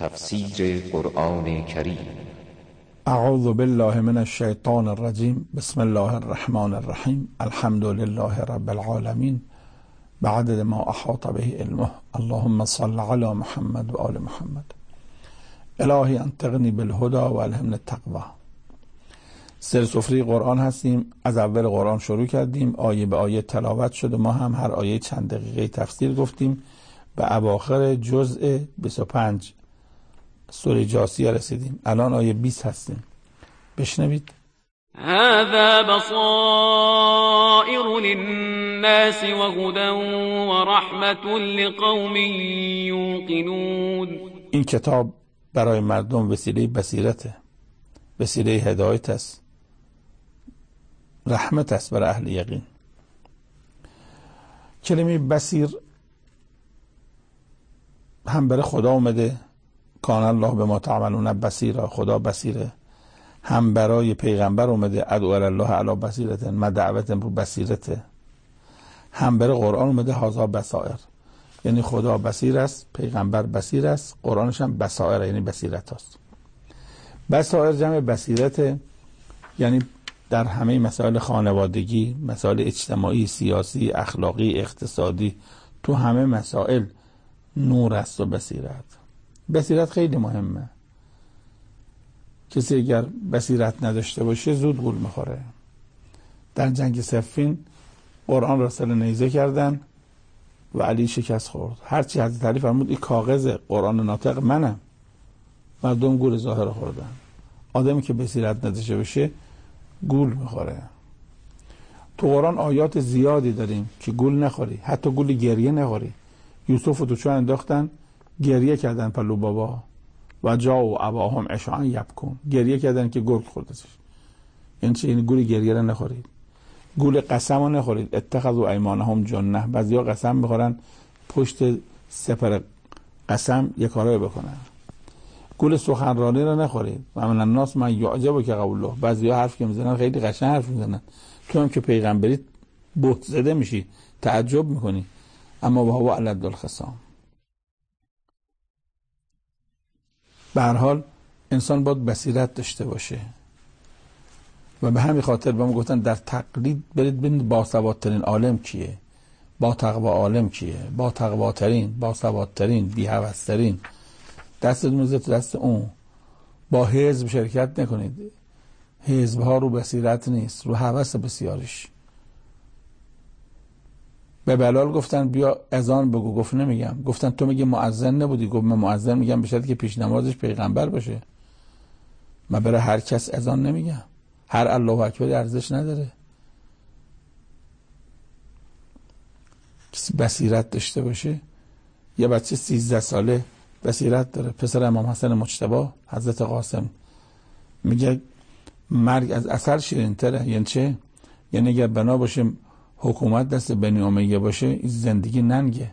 تفسیر قرآن کریم. اعوذ بالله من الشیطان الرجیم. بسم الله الرحمن الرحیم. الحمد لله رب العالمین بعدد ما احاط به علمه. اللهم صل علی محمد و آل محمد. الهی انطقنی بالهدى و الهمنی التقوی. سر سفره قرآن هستیم. از اول قرآن شروع کردیم، آیه به آیه تلاوت شد و ما هم هر آیه چند دقیقه تفسیر گفتیم. به اواخر جزء 25 سوره جاثیه رسیدیم. الان آیه 20 هستیم. بشنوید. هذا بصائر للناس وهدى ورحمة لقوم یوقنون. این کتاب برای مردم وسیله بصیرته، وسیله هدایت است، رحمت است برای اهل یقین. کلمه بصیر هم برای خدا اومده، کان الله بما تعملون بصیرا، خدا بصیره. هم برای پیغمبر اومده، ادعو الله علی بصیرة، ما دعوتم رو بصیرته. هم برای قرآن اومده، هذا بصائر، یعنی خدا بصیر است، پیغمبر بصیر است، قرآنش هم بصائر یعنی بصیرت است. بصائر جمع بصیرت، یعنی در همه مسائل خانوادگی، مسائل اجتماعی، سیاسی، اخلاقی، اقتصادی، تو همه مسائل نور است و بصیرت. بصیرت خیلی مهمه. کسی اگر بصیرت نداشته باشه زود گول میخوره. در جنگ صفین قرآن را سر نیزه کردن و علی شکست خورد. هرچی حضرت علی فرمود این کاغذ قرآن ناطق منم، مردم گول ظاهر خوردن. آدمی که بصیرت نداشته باشه گول میخوره. تو قرآن آیات زیادی داریم که گول نخوری، حتی گول گریه نخوری. یوسف رو تو چاه انداختن، گریه کردن پلو بابا و جاءوا اباهم عشاء یبکون، گریه کردن که گرگ خوردش. یعنی چی؟ یعنی گول گریه رو نخورید. گول قسم رو نخورید. اتخذوا ایمانهم جنة، بعضیا قسم میخورن پشت سپر قسم یک کارایی بکنن. گول سخنرانی رو نخورید. و من الناس من یعجبک قوله، بعضیا حرف که میزنن خیلی قشنگ حرف میزنن، تو هم که پیغمبری بهت زده میشی، تعجب میکنی. اما وهو الد الخصام. به هر حال انسان باید بصیرت داشته باشه و به همین خاطر به ما گفتن در تقلید برید ببینید باسوادترین عالم کیه، با تقوا عالم کیه، با تقواترین، با سوادترین، بی هوسترین. دست میزه تو دست اون. با حزب شرکت نکنید. حزب ها رو بصیرت نیست، رو هوس بسیارش. به بلال گفتن بیا اذان بگو، گفت نمیگم. گفتن تو میگه مؤذن نبودی، گفت من مؤذن میگم به شرطی که پیش نمازش پیغمبر باشه. من برای هر کس اذان نمیگم، هر الله اکبر ارزش نداره. کسی بصیرت داشته باشه. یه بچه 13 ساله بصیرت داره، پسر امام حسن مجتبی حضرت قاسم، میگه مرگ از اثر شیرین تره. یعنی چه؟ یعنی اگر بنا باشه حکومت دست بنی امیه باشه، این زندگی ننگه.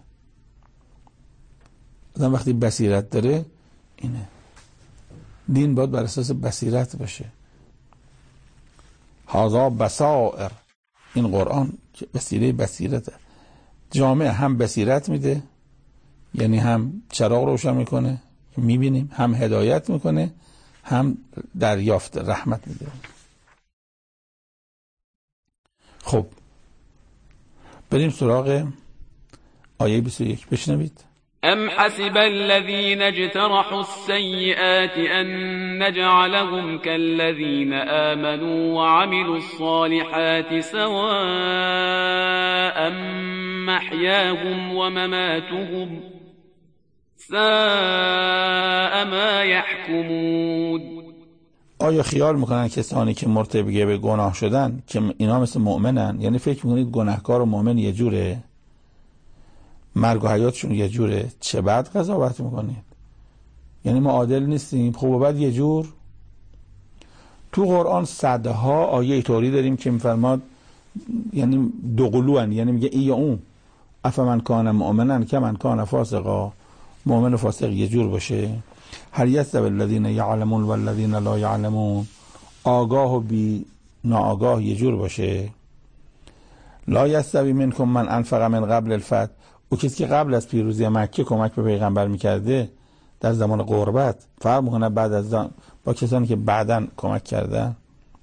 آدم وقتی بصیرت داره اینه. دین باید بر اساس بصیرت باشه. هذا بصائر، این قرآن وسیله بصیرته. جامعه هم بصیرت میده، یعنی هم چراغ روشن میکنه میبینیم، هم هدایت میکنه، هم دریافت رحمت میده. خب بریم سراغ آیه 21. بشنوید. ام حسب الذين اجترحوا السيئات ان نجعلهم كالذين آمنوا وعملوا الصالحات سواء محياهم ومماتهم ساء ما يحكمون. آیا خیال میکنن کسانی که مرتکب به گناه شدن که اینا مثل مؤمنن؟ یعنی فکر میکنید گناهکار و مؤمن یه جوره، مرگ و حیاتشون یه جوره؟ چه بد قضاوت میکنید؟ یعنی ما عادل نیستیم؟ خوب و بد یه جور؟ تو قرآن صدها آیه طوری داریم که میفرماد یعنی دوقلوان، یعنی میگه ای یا اون. افمن کان مؤمنن کمن کان فاسقا، مؤمن و فاسق یه جور باشه؟ هل یستوی الذین یعلمون والذین لا یعلمون، آگاه و بی ناآگاه یه جور باشه؟ لا یستوی منکم من انفق من قبل الفتح، او کسی که قبل از پیروزی مکه کمک به پیغمبر میکرده در زمان غربت فرق میکنه بعد از با کسانی که بعداً کمک کردن.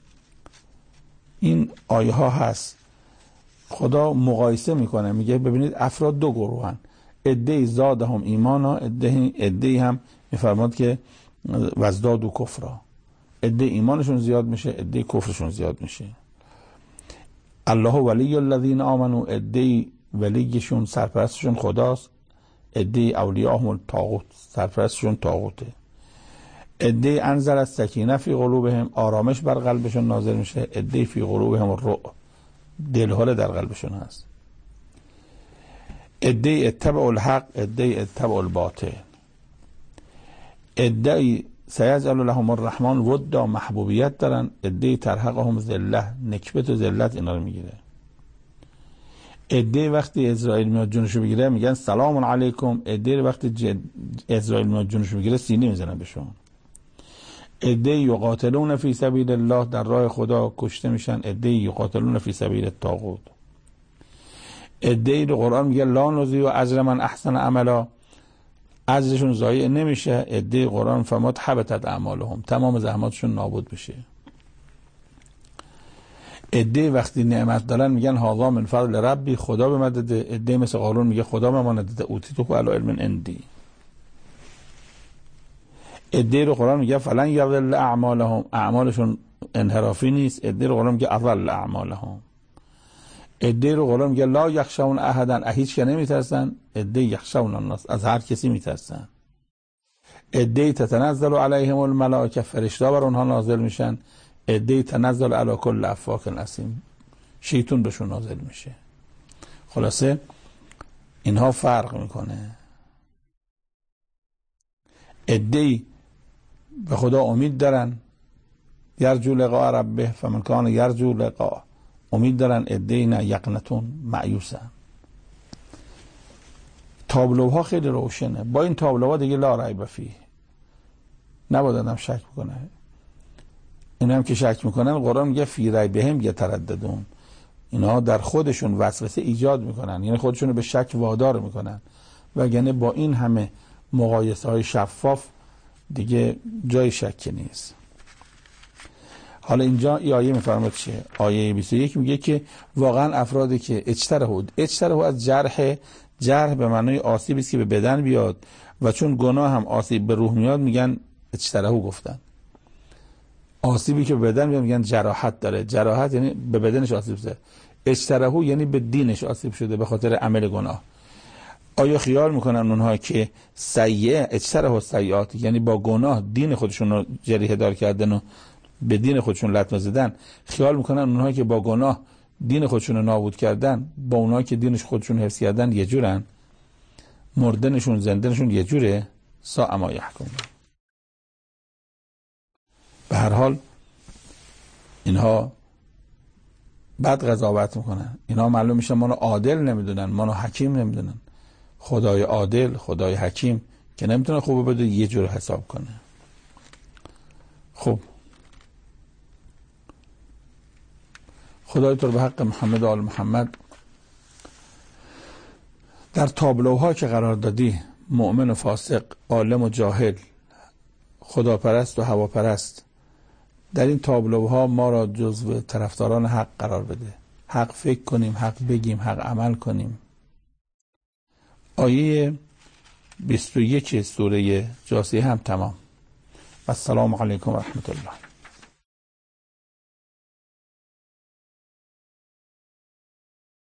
این آیه ها هست. خدا مقایسه میکنه، میگه ببینید افراد دو گروهن، عده‌ای زادهم ایمانا، عده‌ای هم میفرماد که وزدادوا کفرا، عده ایمانشون زیاد میشه، عده کفرشون زیاد میشه. الله ولی الذین آمنوا، عده ولیشون سرپرستشون خداست، عده اولیاءهم الطاغوت سرپرستشون طاغوته. عده انزل السکینه فی قلوبهم، آرامش بر قلبشون نازل میشه، عده فی قلوبهم الرعب، دلهوله در قلبشون هست. عده اتبعوا الحق، عده اتبعوا الباطل. عده سیجعل لهم الرحمن ودا، محبوبیت دارن، عده ترهقهم ذله، نکبت و ذلت اینا رو میگیره. عده وقتی اسرائیل میاد جونشو بگیره میگن سلام علیکم، عده وقتی اسرائیل میاد جونشو بگیره سینه میزنن بهشون. عده یقاتلون فی سبیل الله، در راه خدا کشته میشن، عده یقاتلون فی سبیل الطاغوت. عده رو قرآن میگه لا نضیع اجر من احسن عملا، اجرشون ضایع نمیشه. عده قرآن فرمود حبطت اعمالهم، تمام زحماتشون نابود میشه. عده وقتی نعمت دارن میگن هذا من فضل ربی، خدا به من داده. عده مثل قارون میگه خدا به من داده، اوتیتو علی علم عندی. عده رو قرآن میگه فلن یضل اعمالهم، اعمالشون انحرافی نیست. عده رو قرآن میگه اضل اعمالهم. عده رو قرآن میگه لا یخشون احدا، هیچ که نمیترسن. عده یخشون الناس، از هر کسی میترسن. عده تتنزل علیهم الملائکه، فرشته بر اونها نازل میشن. عده تنزل علی کل افاک اثیم، شیطان بهشون نازل میشه. خلاصه اینها فرق میکنه. عده به خدا امید دارن، یرجو لقاء ربه فمن کان یرجو لقاء، امید دارن. عده نه یقنتون، مایوسن. تابلوها خیلی روشنه. با این تابلوها دیگه لا ریب فیه، نباید آدم شک بکنه. اینا هم که شک میکنن قرآن میگه فی ریبهم یترددون، اینا در خودشون وسوسه ایجاد میکنن، یعنی خودشون رو به شک وادار میکنن. وگرنه با این همه مقایسه های شفاف دیگه جای شک نیست. حالا اینجا این آیه میفرماد چیه؟ آیه 21 میگه که واقعا افرادی که اجترحوا از جرح به معنای آسیبی است که به بدن بیاد و چون گناه هم آسیب به روح میاد میگن اجترحوا گفتن. آسیبی که به بدن میاد میگن جراحت داره. جراحت یعنی به بدنش آسیب شده. اجترحوا یعنی به دینش آسیب شده به خاطر عمل گناه. آیا خیال میکنن اونها که سیئه اجترحوا سیئات، یعنی با گناه دین خودشون رو جریحه دار کردن و به دین خودشون لطمه زدن، خیال میکنن اونها که با گناه دین خودشون رو نابود کردن با اونها که دینش خودشون حفظ کردن یه جورن؟ مردنشون زندنشون یه جوره؟ ساء ما یحکمون. به هر حال اینها بد قضاوت میکنن. اینها معلوم میشه ما رو عادل نمیدونن، ما رو حکیم نمیدونن. خدای عادل، خدای حکیم که نمیتونه خوبه بده یه جور حساب کنه. خب خدای تو به حق محمد و آل محمد در تابلوها که قرار دادی، مؤمن و فاسق، عالم و جاهل، خداپرست و هواپرست، در این تابلوها ما را جزو طرفداران حق قرار بده. حق فکر کنیم، حق بگیم، حق عمل کنیم. آیه 21 سوره جاثیه هم تمام. السلام علیکم و رحمت الله.